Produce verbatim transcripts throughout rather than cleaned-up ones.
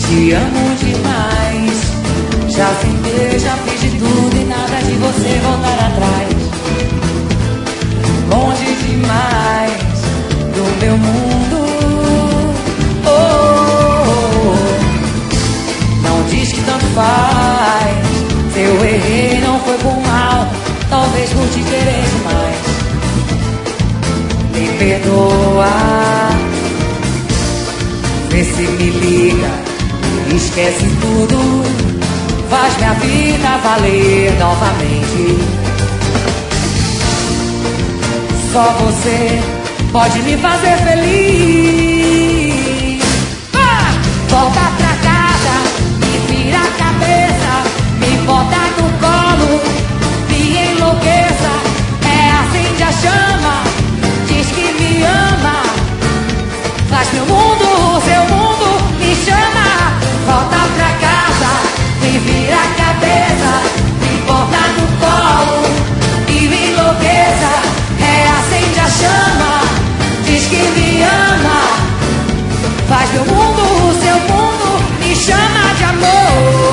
Te amo demais. Já tentei, já fiz de tudo e nada de você voltar atrás. Longe demais do meu mundo. Oh, oh, oh. Não diz que tanto faz. Se eu errei não foi por mal, talvez por te querer demais. Me perdoa. Vê se me liga, esquece tudo, faz minha vida valer novamente. Só você pode me fazer feliz. Ah! Volta pra casa, me vira a cabeça, me bota no colo, me enlouqueça. É acende a chama, diz que me ama, faz meu mundo, seu mundo, me chama. Volta pra casa, me vira a cabeça, me bota no colo e me enlouqueça. É acende a chama, diz que me ama, faz meu mundo, seu mundo, me chama de amor.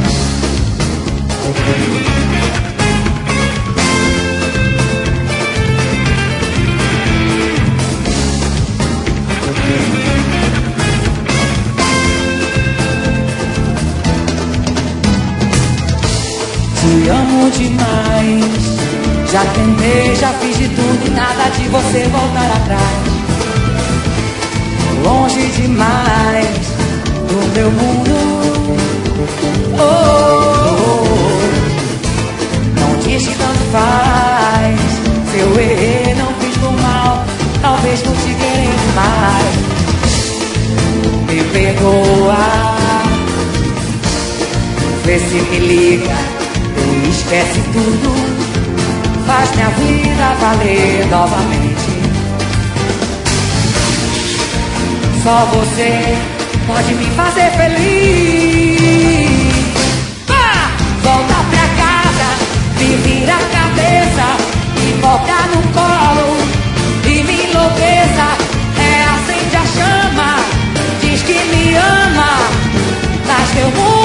Te amo demais. Já tentei, já fiz de tudo e nada de você voltar atrás. Longe demais do meu mundo. Oh, oh, oh. Não diz que tanto faz. Se eu errei, não fiz por mal, talvez por te querer demais. Me perdoa. Vê se me liga, esquece tudo, faz minha vida valer novamente. Só você pode me fazer feliz. Ah! Volta pra casa, me vira a cabeça, me bota no colo e me enlouqueça. É acende a chama, diz que me ama, faz meu mundo.